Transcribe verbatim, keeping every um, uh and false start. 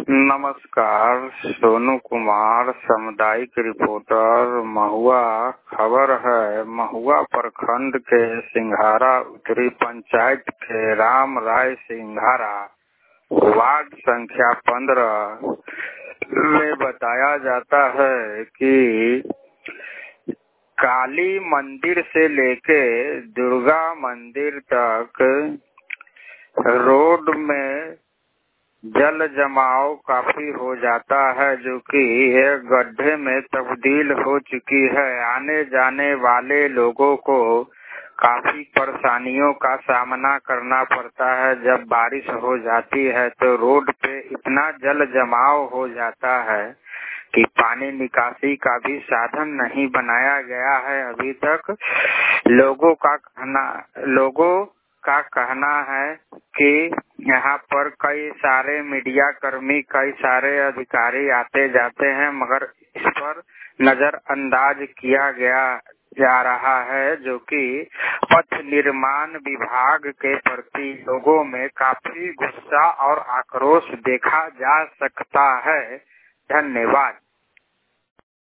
नमस्कार, सोनू कुमार, सामुदायिक रिपोर्टर, महुआ। खबर है, महुआ प्रखंड के सिंघारा उत्तरी पंचायत के राम राय सिंघारा वार्ड संख्या पंद्रह में बताया जाता है कि काली मंदिर से लेके दुर्गा मंदिर तक रोड में जल जमाव काफी हो जाता है, जो कि एक गड्ढे में तब्दील हो चुकी है। आने जाने वाले लोगों को काफी परेशानियों का सामना करना पड़ता है। जब बारिश हो जाती है तो रोड पे इतना जल जमाव हो जाता है कि पानी निकासी का भी साधन नहीं बनाया गया है अभी तक। लोगों का कहना लोगों का कहना है कि यहाँ पर कई सारे मीडिया कर्मी, कई सारे अधिकारी आते जाते हैं, मगर इस पर नजरअंदाज किया गया जा रहा है, जो कि पथ निर्माण विभाग के प्रति लोगों में काफी गुस्सा और आक्रोश देखा जा सकता है। धन्यवाद।